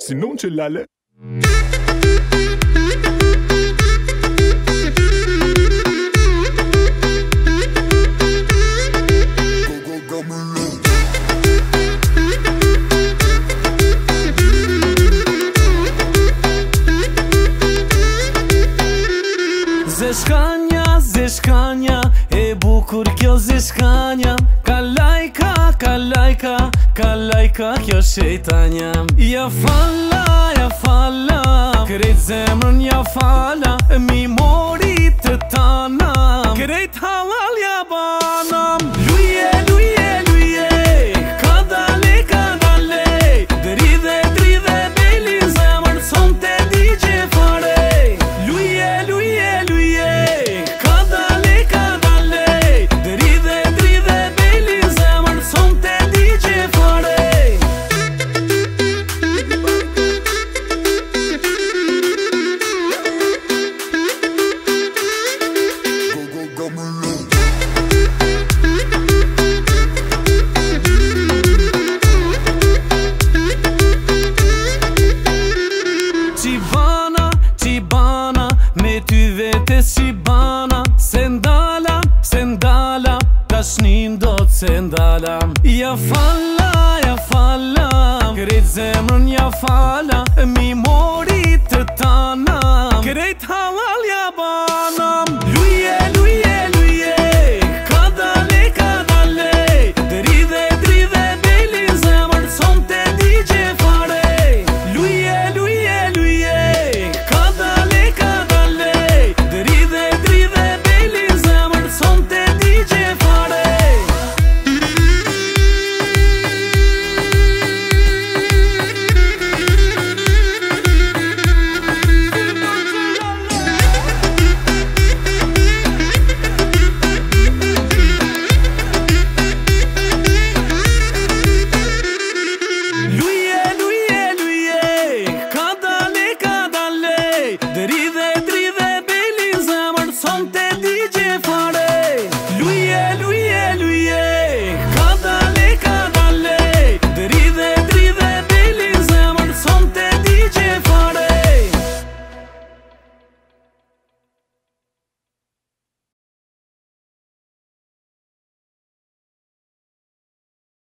Sinon që lale. Zeshkanja, e bukur kjo zeshkanja. Kalajka, kjo shejtanja. Ja falla, krejt zemrën ja falla. Mi mori të tana, krejt halal ja banam. Luje, ka dale, dridhe beli zemrën, son te digje fare. Luje, ka dale, dridhe beli zemrën, son te digje fare. Qibana, me ty vetes qibana. Sendala, tashnin do t'sendala. Ja falla, krejt zemrën ja falla. Mi mori të tana, krejt halal